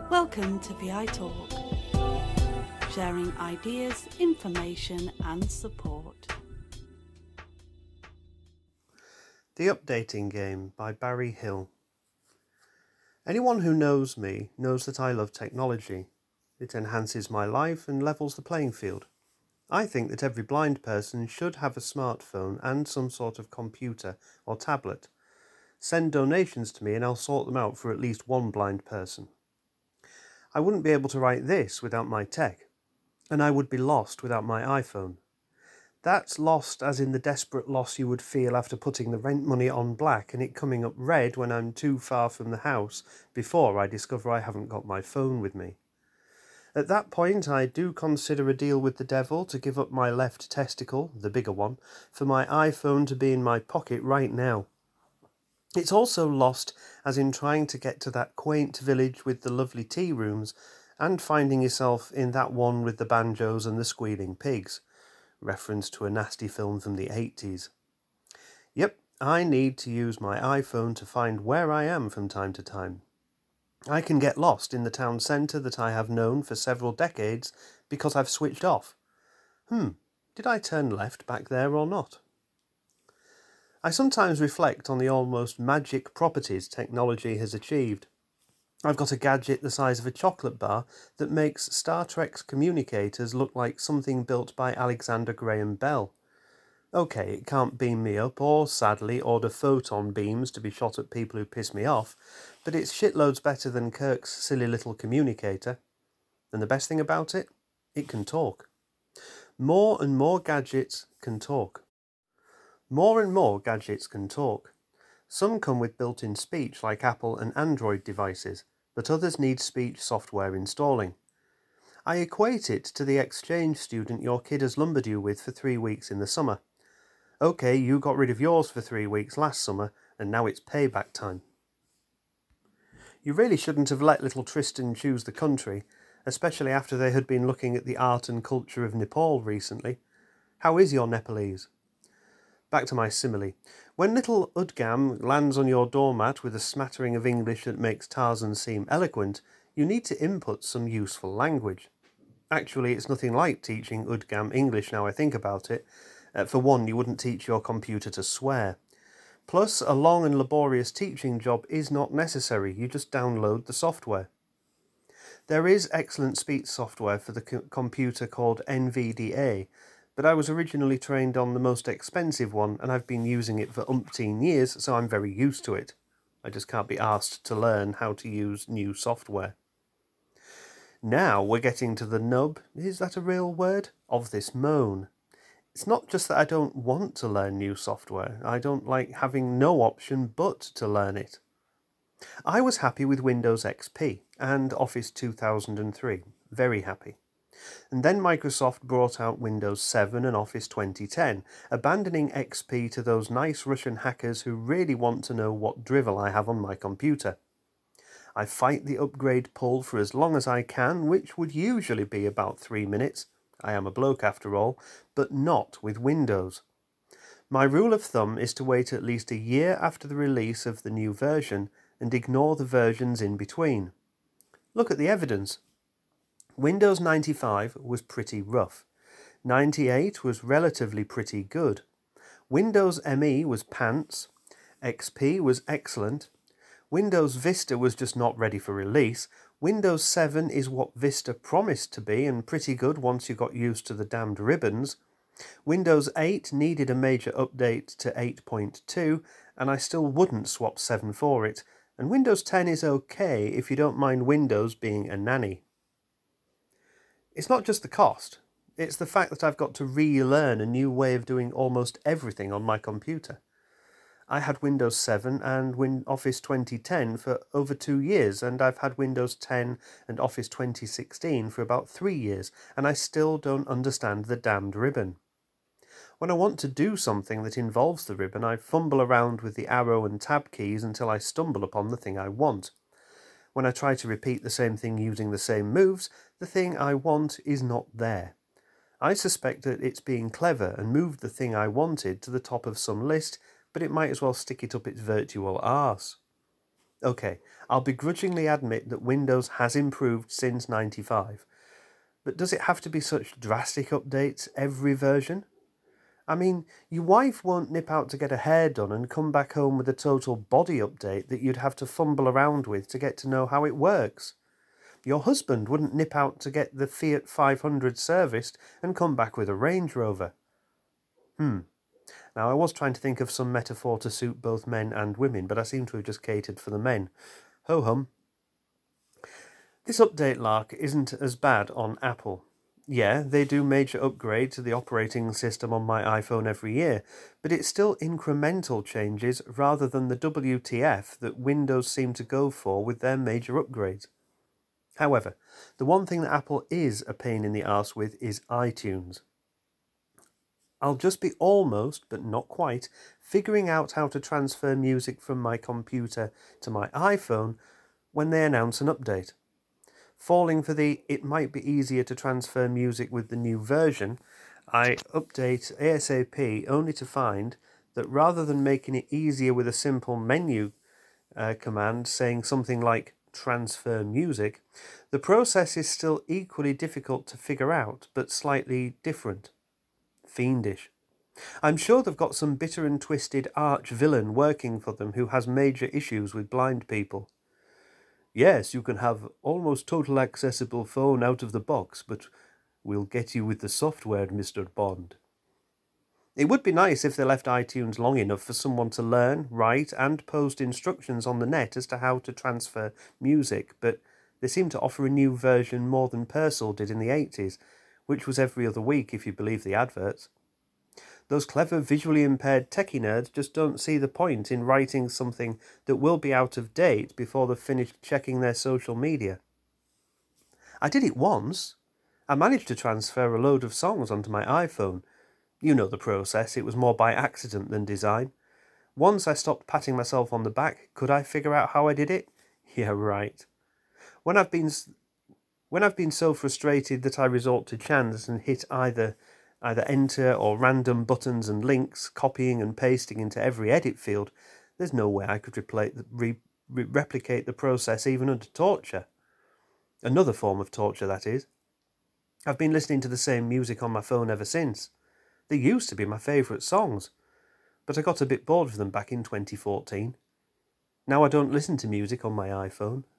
Welcome to PI Talk, sharing ideas, information and support. The Updating Game by Barry Hill. Anyone who knows me knows that I love technology. It enhances my life and levels the playing field. I think that every blind person should have a smartphone and some sort of computer or tablet. Send donations to me and I'll sort them out for at least one blind person. I wouldn't be able to write this without my tech, and I would be lost without my iPhone. That's lost as in the desperate loss you would feel after putting the rent money on black and it coming up red when I'm too far from the house before I discover I haven't got my phone with me. At that point I do consider a deal with the devil to give up my left testicle, the bigger one, for my iPhone to be in my pocket right now. It's also lost as in trying to get to that quaint village with the lovely tea rooms and finding yourself in that one with the banjos and the squealing pigs. Reference to a nasty film from the 80s. Yep, I need to use my iPhone to find where I am from time to time. I can get lost in the town centre that I have known for several decades because I've switched off. Did I turn left back there or not? I sometimes reflect on the almost magic properties technology has achieved. I've got a gadget the size of a chocolate bar that makes Star Trek's communicators look like something built by Alexander Graham Bell. Okay, it can't beam me up or, sadly, order photon beams to be shot at people who piss me off, but it's shitloads better than Kirk's silly little communicator. And the best thing about it? It can talk. More and more gadgets can talk. More and more gadgets can talk. Some come with built-in speech like Apple and Android devices, but others need speech software installing. I equate it to the exchange student your kid has lumbered you with for 3 weeks in the summer. Okay, you got rid of yours for 3 weeks last summer, and now it's payback time. You really shouldn't have let little Tristan choose the country, especially after they had been looking at the art and culture of Nepal recently. How is your Nepalese? Back to my simile. When little Udgam lands on your doormat with a smattering of English that makes Tarzan seem eloquent, you need to input some useful language. Actually, it's nothing like teaching Udgam English now I think about it. For one, you wouldn't teach your computer to swear. Plus, a long and laborious teaching job is not necessary, you just download the software. There is excellent speech software for the computer called NVDA, but I was originally trained on the most expensive one and I've been using it for umpteen years, so I'm very used to it. I just can't be asked to learn how to use new software. Now we're getting to the nub, is that a real word, of this moan. It's not just that I don't want to learn new software, I don't like having no option but to learn it. I was happy with Windows XP and Office 2003, very happy. And then Microsoft brought out Windows 7 and Office 2010, abandoning XP to those nice Russian hackers who really want to know what drivel I have on my computer. I fight the upgrade pull for as long as I can, which would usually be about 3 minutes. I am a bloke after all, but not with Windows. My rule of thumb is to wait at least a year after the release of the new version and ignore the versions in between. Look at the evidence. Windows 95 was pretty rough. 98 was relatively pretty good. Windows ME was pants. XP was excellent. Windows Vista was just not ready for release. Windows 7 is what Vista promised to be and pretty good once you got used to the damned ribbons. Windows 8 needed a major update to 8.2 and I still wouldn't swap 7 for it. And Windows 10 is okay if you don't mind Windows being a nanny. It's not just the cost, it's the fact that I've got to relearn a new way of doing almost everything on my computer. I had Windows 7 and Office 2010 for over 2 years, and I've had Windows 10 and Office 2016 for about 3 years, and I still don't understand the damned ribbon. When I want to do something that involves the ribbon, I fumble around with the arrow and tab keys until I stumble upon the thing I want. When I try to repeat the same thing using the same moves, the thing I want is not there. I suspect that it's being clever and moved the thing I wanted to the top of some list, but it might as well stick it up its virtual arse. Okay, I'll begrudgingly admit that Windows has improved since 95, but does it have to be such drastic updates every version? I mean, your wife won't nip out to get her hair done and come back home with a total body update that you'd have to fumble around with to get to know how it works. Your husband wouldn't nip out to get the Fiat 500 serviced and come back with a Range Rover. Now, I was trying to think of some metaphor to suit both men and women, but I seem to have just catered for the men. Ho-hum. This update lark isn't as bad on Apple. Yeah, they do major upgrades to the operating system on my iPhone every year, but it's still incremental changes rather than the WTF that Windows seem to go for with their major upgrades. However, the one thing that Apple is a pain in the arse with is iTunes. I'll just be almost, but not quite, figuring out how to transfer music from my computer to my iPhone when they announce an update. Falling for the it might be easier to transfer music with the new version, I update ASAP only to find that rather than making it easier with a simple menu command saying something like transfer music, the process is still equally difficult to figure out, but slightly different. Fiendish. I'm sure they've got some bitter and twisted arch-villain working for them who has major issues with blind people. Yes, you can have almost total accessible phone out of the box, but we'll get you with the software, Mr. Bond. It would be nice if they left iTunes long enough for someone to learn, write, and post instructions on the net as to how to transfer music, but they seem to offer a new version more than Purcell did in the 80s, which was every other week if you believe the adverts. Those clever visually impaired techie nerds just don't see the point in writing something that will be out of date before they've finished checking their social media. I did it once. I managed to transfer a load of songs onto my iPhone. You know the process, it was more by accident than design. Once I stopped patting myself on the back, could I figure out how I did it? Yeah, right. When I've been so frustrated that I resort to chance and hit either enter or random buttons and links, copying and pasting into every edit field, there's no way I could replicate the process even under torture. Another form of torture, that is. I've been listening to the same music on my phone ever since. They used to be my favourite songs, but I got a bit bored of them back in 2014. Now I don't listen to music on my iPhone.